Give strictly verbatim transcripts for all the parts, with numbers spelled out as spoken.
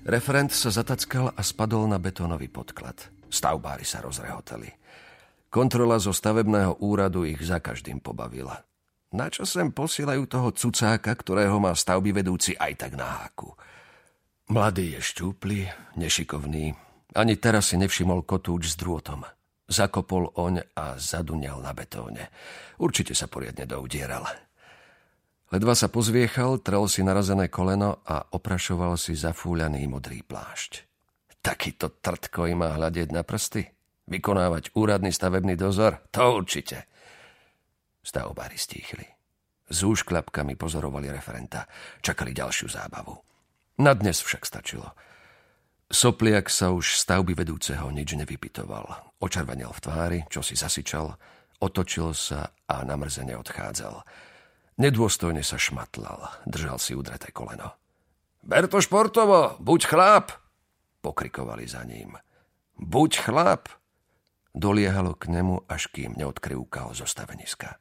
Referent sa zatackal a spadol na betónový podklad. Stavbári sa rozrehotali. Kontrola zo stavebného úradu ich za každým pobavila. Načo sem posielajú toho cucáka, ktorého má stavby vedúci aj tak na háku? Mladý je šťúply, nešikovný. Ani teraz si nevšimol kotúč s drôtom. Zakopol oň a zadunial na betóne. Určite sa poriadne doudieral. Ledva sa pozviechal, trel si narazené koleno a oprašoval si zafúľaný modrý plášť. Takýto trtko im má hľadieť na prsty? Vykonávať úradný stavebný dozor? To určite. Stavbári stíchli. S úšklapkami pozorovali referenta. Čakali ďalšiu zábavu. Na dnes však stačilo. Sopliak sa už stavby vedúceho nič nevypytoval. Očervenel v tvári, čo si zasičal, otočil sa a namrzene odchádzal. Nedôstojne sa šmatlal, držal si udreté koleno. Ber to športovo, buď chlap, pokrikovali za ním. Buď chlap, doliehalo k nemu, až kým neodkrivkal zo staveniska.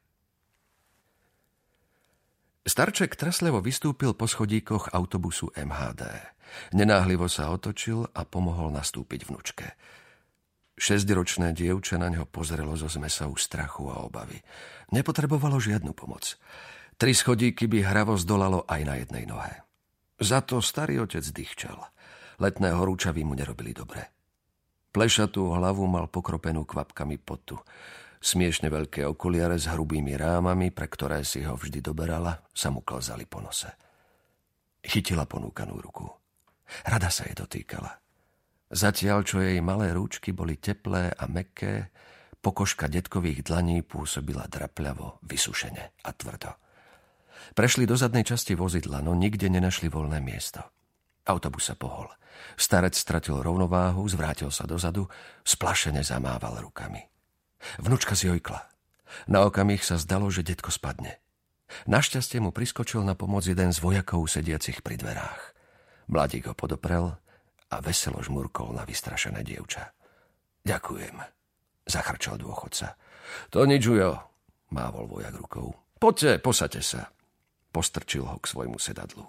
Starček traslevo vystúpil po schodíkoch autobusu em há dé. Nenáhlivo sa otočil a pomohol nastúpiť vnučke. Šesťročné dievča na ňo pozrelo zo zmesou strachu a obavy. Nepotrebovalo žiadnu pomoc. Tri schodíky by hravo zdolalo aj na jednej nohe. Za to starý otec dýchčal. Letné horúčavy mu nerobili dobre. Plešatú hlavu mal pokropenú kvapkami potu. Smiešne veľké okuliare s hrubými rámami, pre ktoré si ho vždy doberala, sa mu klzali po nose. Chytila ponúkanú ruku. Rada sa jej dotýkala. Zatiaľ, čo jej malé rúčky boli teplé a mäkké, pokožka detkových dlaní pôsobila drapľavo, vysušene a tvrdo. Prešli do zadnej časti vozidla, no nikde nenašli voľné miesto. Autobus sa pohol. Starec stratil rovnováhu, zvrátil sa dozadu, splašene zamával rukami. Vnučka zjojkla. Na okamih sa zdalo, že detko spadne. Našťastie mu priskočil na pomoc jeden z vojakov sediacich pri dverách. Mladík ho podoprel a veselo žmurkol na vystrašené dievča. Ďakujem, zachrčal dôchodca. To nič, ujo, mávol vojak rukou. Poďte, posaďte sa. Postrčil ho k svojmu sedadlu.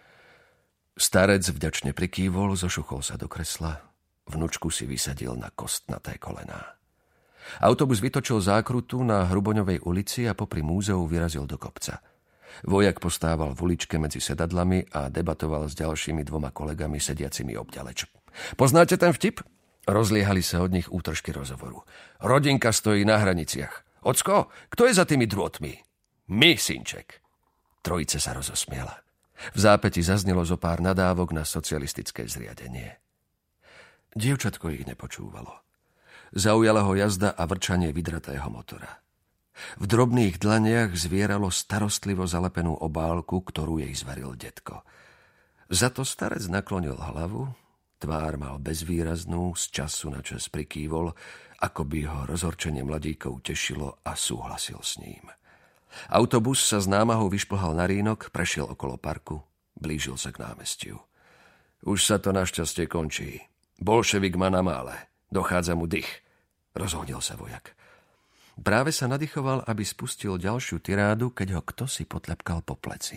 Starec vďačne prikývol, zošuchol sa do kresla. Vnučku si vysadil na kostnaté kolená. Autobus vytočil zákrutu na Hruboňovej ulici a popri múzeu vyrazil do kopca. Vojak postával v uličke medzi sedadlami a debatoval s ďalšími dvoma kolegami sediacimi obďaleč. Poznáte ten vtip? Rozliehali sa od nich útržky rozhovoru. Rodinka stojí na hraniciach. Ocko, kto je za tými drôtmi? My, synček. Trojice sa rozosmiela. V zápäti zaznelo zo pár nadávok na socialistické zriadenie. Dievčatko ich nepočúvalo. Zaujala ho jazda a vrčanie vydratého motora. V drobných dlaniach zvieralo starostlivo zalepenú obálku, ktorú jej zvaril detko. Za to starec naklonil hlavu, tvár mal bezvýraznú, z času na čas prikývol, ako by ho rozhorčenie mladíkov tešilo a súhlasil s ním. Autobus sa s námahou vyšplhal na rínok, prešiel okolo parku, blížil sa k námestiu. Už sa to našťastie končí. Bolševik má na mále. Dochádza mu dych. Rozhodil sa vojak. Práve sa nadýchoval, aby spustil ďalšiu tirádu, keď ho ktosi potlepkal po pleci.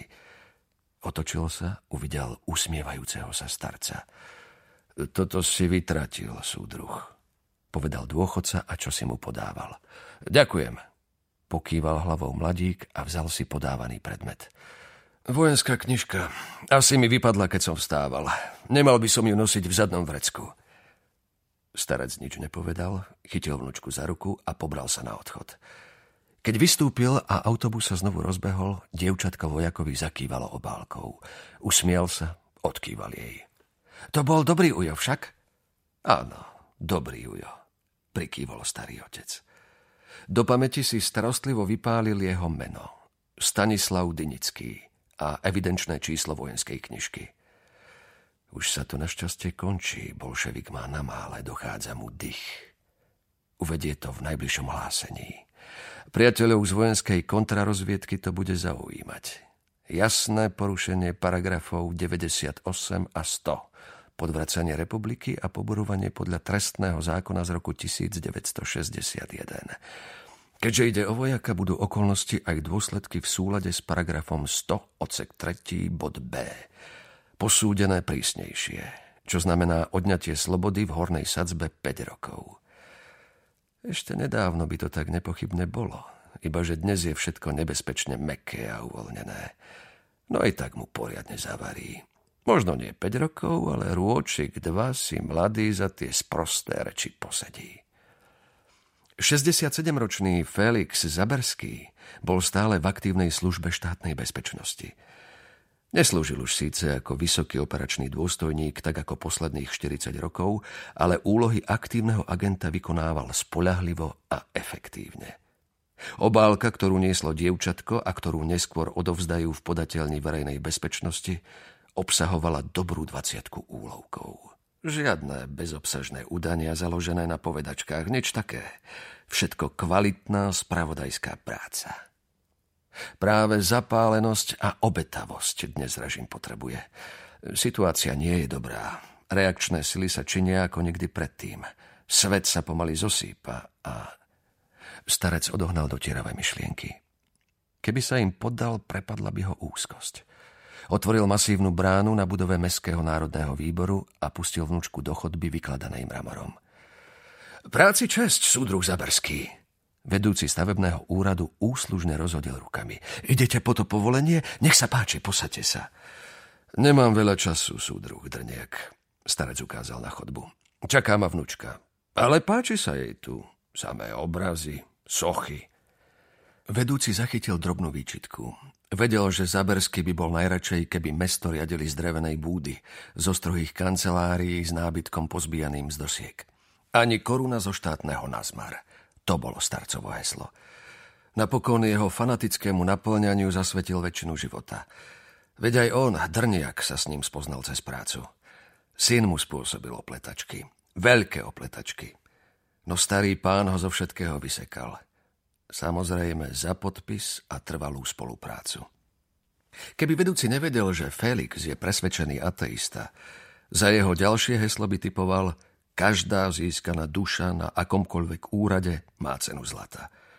Otočil sa, uvidel usmievajúceho sa starca. Toto si vytratil, súdruh, povedal dôchodca a čo si mu podával. Ďakujem. Pokýval hlavou mladík a vzal si podávaný predmet. Vojenská knižka. Asi mi vypadla, keď som vstával. Nemal by som ju nosiť v zadnom vrecku. Starec nič nepovedal, chytil vnučku za ruku a pobral sa na odchod. Keď vystúpil a autobus sa znovu rozbehol, dievčatko vojakovi zakývalo obálkou. Usmial sa, odkýval jej. To bol dobrý ujo však? Áno, dobrý ujo, prikývol starý otec. Do pamäti si starostlivo vypálil jeho meno. Stanislav Dynický a evidenčné číslo vojenskej knižky. Už sa to našťastie končí, bolševik má na mále, dochádza mu dych. Uvedie to v najbližšom hlásení. Priateľov z vojenskej kontrarozviedky to bude zaujímať. Jasné porušenie paragrafov deväťdesiatosem a sto. Podvracanie republiky a poborovanie podľa trestného zákona z roku devätnásťstošesťdesiatjeden. Keďže ide o vojaka, budú okolnosti aj dôsledky v súlade s paragrafom sto odsek tri bod B. Posúdené prísnejšie. čo znamená odňatie slobody v hornej sadzbe päť rokov. Ešte nedávno by to tak nepochybne bolo, ibaže dnes je všetko nebezpečne mäkké a uvoľnené. No aj tak mu poriadne zavarí. Možno nie päť rokov, ale rôčik dva si mladý za tie sprosté reči posedí. šesťdesiatsedemročný Felix Zaberský bol stále v aktívnej službe štátnej bezpečnosti. Neslúžil už síce ako vysoký operačný dôstojník, tak ako posledných štyridsať rokov, ale úlohy aktívneho agenta vykonával spoľahlivo a efektívne. Obálka, ktorú nieslo dievčatko a ktorú neskôr odovzdajú v podateľni verejnej bezpečnosti, obsahovala dobrú dvaciatku úlovkov. Žiadne bezobsažné udania založené na povedačkách, nič také. Všetko kvalitná spravodajská práca. Práve zapálenosť a obetavosť dnes režim potrebuje. Situácia nie je dobrá. Reakčné sily sa činia ako nikdy predtým. Svet sa pomaly zosýpa a... Starec odohnal dotieravé myšlienky. Keby sa im poddal, prepadla by ho úzkosť. Otvoril masívnu bránu na budove Mestského národného výboru a pustil vnúčku do chodby vykladanej mramorom. Práci česť, súdruh Zaberský. Vedúci stavebného úradu úslužne rozhodil rukami. Idete po to povolenie? Nech sa páči, posaďte sa. Nemám veľa času, súdruh Drniak. Starec ukázal na chodbu. Čaká ma vnúčka. Ale páči sa jej tu. Samé obrazy, sochy. Vedúci zachytil drobnú výčitku. Vedel, že Zaberský by bol najradšej, keby mesto riadili z drevenej búdy, zo strohých kancelárií s nábytkom pozbijaným z dosiek. Ani koruna zo štátneho nazmar. To bolo starcovo heslo. Napokon jeho fanatickému naplňaniu zasvetil väčšinu života. Veď aj on, Drniak, sa s ním spoznal cez prácu. Syn mu spôsobil opletačky. Veľké opletačky. No starý pán ho zo všetkého vysekal. Samozrejme za podpis a trvalú spoluprácu. Keby vedúci nevedel, že Felix je presvedčený ateista, za jeho ďalšie heslo by typoval: každá získaná duša na akomkoľvek úrade má cenu zlata.